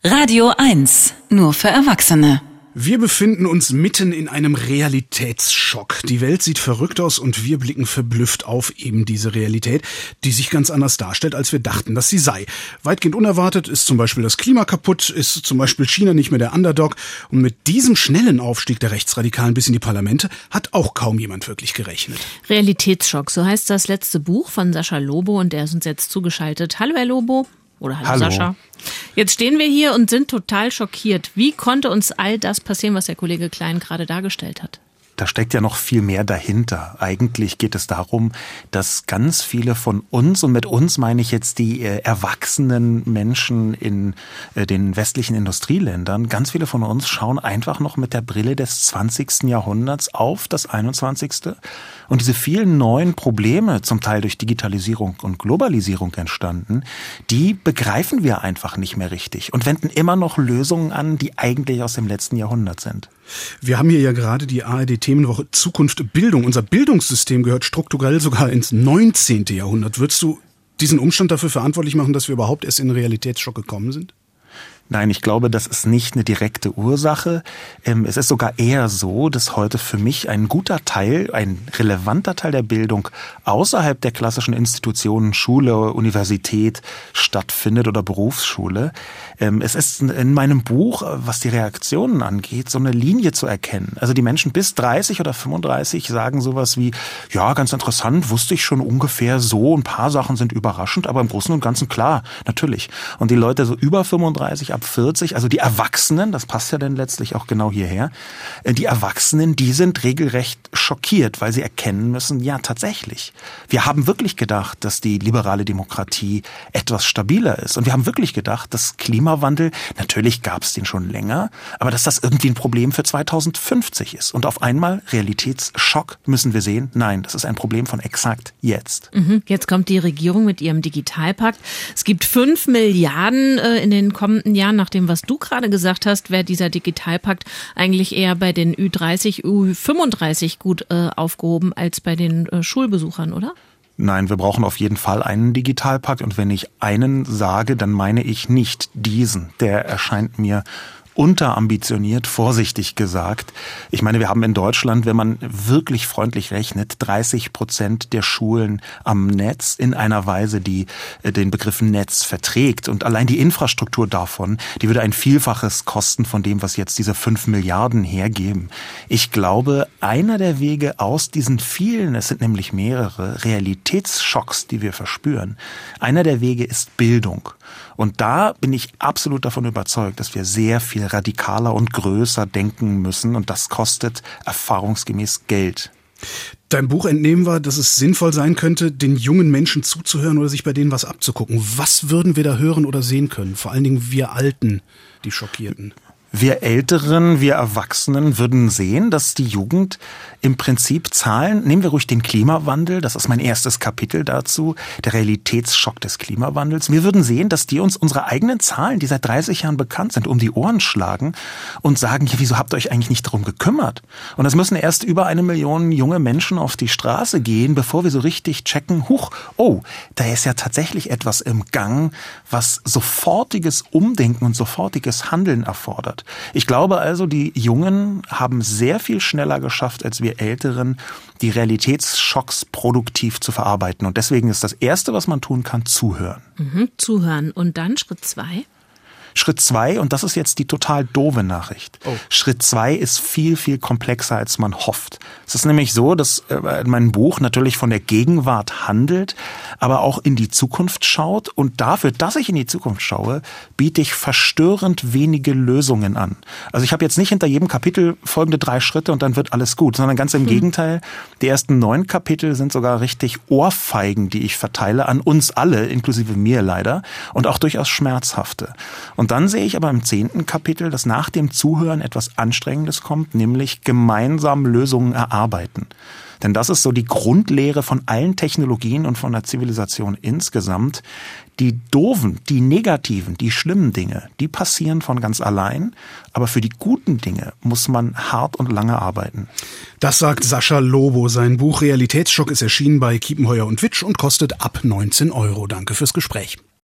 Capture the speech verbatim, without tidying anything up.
Radio eins, nur für Erwachsene. Wir befinden uns mitten in einem Realitätsschock. Die Welt sieht verrückt aus und wir blicken verblüfft auf eben diese Realität, die sich ganz anders darstellt, als wir dachten, dass sie sei. Weitgehend unerwartet ist zum Beispiel das Klima kaputt, ist zum Beispiel China nicht mehr der Underdog. Und mit diesem schnellen Aufstieg der Rechtsradikalen bis in die Parlamente hat auch kaum jemand wirklich gerechnet. Realitätsschock, so heißt das letzte Buch von Sascha Lobo und der ist uns jetzt zugeschaltet. Hallo Herr Lobo. Oder hallo, hallo Sascha. Jetzt stehen wir hier und sind total schockiert. Wie konnte uns all das passieren, was der Kollege Klein gerade dargestellt hat? Da steckt ja noch viel mehr dahinter. Eigentlich geht es darum, dass ganz viele von uns, und mit uns meine ich jetzt die äh, erwachsenen Menschen in äh, den westlichen Industrieländern, ganz viele von uns schauen einfach noch mit der Brille des zwanzigsten Jahrhunderts auf das einundzwanzigste. Und diese vielen neuen Probleme, zum Teil durch Digitalisierung und Globalisierung entstanden, die begreifen wir einfach nicht mehr richtig und wenden immer noch Lösungen an, die eigentlich aus dem letzten Jahrhundert sind. Wir haben hier ja gerade die A R D-Themenwoche Zukunft Bildung. Unser Bildungssystem gehört strukturell sogar ins neunzehnten Jahrhundert. Würdest du diesen Umstand dafür verantwortlich machen, dass wir überhaupt erst in den Realitätsschock gekommen sind? Nein, ich glaube, das ist nicht eine direkte Ursache. Es ist sogar eher so, dass heute für mich ein guter Teil, ein relevanter Teil der Bildung außerhalb der klassischen Institutionen, Schule, Universität stattfindet oder Berufsschule. Es ist in meinem Buch, was die Reaktionen angeht, so eine Linie zu erkennen. Also die Menschen bis dreißig oder fünfunddreißig sagen sowas wie, ja, ganz interessant, wusste ich schon ungefähr so, ein paar Sachen sind überraschend, aber im Großen und Ganzen klar, natürlich. Und die Leute so über fünfunddreißig, ab vierzig, also die Erwachsenen, das passt ja dann letztlich auch genau hierher, die Erwachsenen, die sind regelrecht schockiert, weil sie erkennen müssen, ja tatsächlich, wir haben wirklich gedacht, dass die liberale Demokratie etwas stabiler ist. Und wir haben wirklich gedacht, dass Klimawandel, natürlich gab es den schon länger, aber dass das irgendwie ein Problem für zweitausendfünfzig ist. Und auf einmal, Realitätsschock, müssen wir sehen, nein, das ist ein Problem von exakt jetzt. Mhm. Jetzt kommt die Regierung mit ihrem Digitalpakt. Es gibt fünf Milliarden äh, in den kommenden Jahren. Nach dem, was du gerade gesagt hast, wäre dieser Digitalpakt eigentlich eher bei den Ü dreißig, Ü fünfunddreißig gut äh, aufgehoben als bei den äh, Schulbesuchern, oder? Nein, wir brauchen auf jeden Fall einen Digitalpakt. Und wenn ich einen sage, dann meine ich nicht diesen. Der erscheint mir unterambitioniert, vorsichtig gesagt. Ich meine, wir haben in Deutschland, wenn man wirklich freundlich rechnet, dreißig Prozent der Schulen am Netz in einer Weise, die den Begriff Netz verträgt. Und allein die Infrastruktur davon, die würde ein Vielfaches kosten von dem, was jetzt diese fünf Milliarden hergeben. Ich glaube, einer der Wege aus diesen vielen, es sind nämlich mehrere Realitätsschocks, die wir verspüren, einer der Wege ist Bildung. Und da bin ich absolut davon überzeugt, dass wir sehr viel radikaler und größer denken müssen. Und das kostet erfahrungsgemäß Geld. Deinem Buch entnehmen wir, dass es sinnvoll sein könnte, den jungen Menschen zuzuhören oder sich bei denen was abzugucken. Was würden wir da hören oder sehen können? Vor allen Dingen wir Alten, die Schockierten. Wir Älteren, wir Erwachsenen würden sehen, dass die Jugend im Prinzip Zahlen, nehmen wir ruhig den Klimawandel, das ist mein erstes Kapitel dazu, der Realitätsschock des Klimawandels. Wir würden sehen, dass die uns unsere eigenen Zahlen, die seit dreißig Jahren bekannt sind, um die Ohren schlagen und sagen, ja, wieso habt ihr euch eigentlich nicht darum gekümmert? Und es müssen erst über eine Million junge Menschen auf die Straße gehen, bevor wir so richtig checken, huch, oh, da ist ja tatsächlich etwas im Gang, was sofortiges Umdenken und sofortiges Handeln erfordert. Ich glaube also, die Jungen haben sehr viel schneller geschafft als wir Älteren, die Realitätsschocks produktiv zu verarbeiten. Und deswegen ist das Erste, was man tun kann, zuhören. Mhm, zuhören. Und dann Schritt zwei? Schritt zwei, und das ist jetzt die total doofe Nachricht. Oh. Schritt zwei ist viel, viel komplexer, als man hofft. Es ist nämlich so, dass mein Buch natürlich von der Gegenwart handelt, aber auch in die Zukunft schaut. Und dafür, dass ich in die Zukunft schaue, biete ich verstörend wenige Lösungen an. Also ich habe jetzt nicht hinter jedem Kapitel folgende drei Schritte und dann wird alles gut, sondern ganz im hm. Gegenteil. Die ersten neun Kapitel sind sogar richtig Ohrfeigen, die ich verteile an uns alle, inklusive mir leider, und auch durchaus schmerzhafte. Und Und dann sehe ich aber im zehnten Kapitel, dass nach dem Zuhören etwas Anstrengendes kommt, nämlich gemeinsam Lösungen erarbeiten. Denn das ist so die Grundlehre von allen Technologien und von der Zivilisation insgesamt. Die doofen, die negativen, die schlimmen Dinge, die passieren von ganz allein. Aber für die guten Dinge muss man hart und lange arbeiten. Das sagt Sascha Lobo. Sein Buch Realitätsschock ist erschienen bei Kiepenheuer und Witsch und kostet ab neunzehn Euro. Danke fürs Gespräch.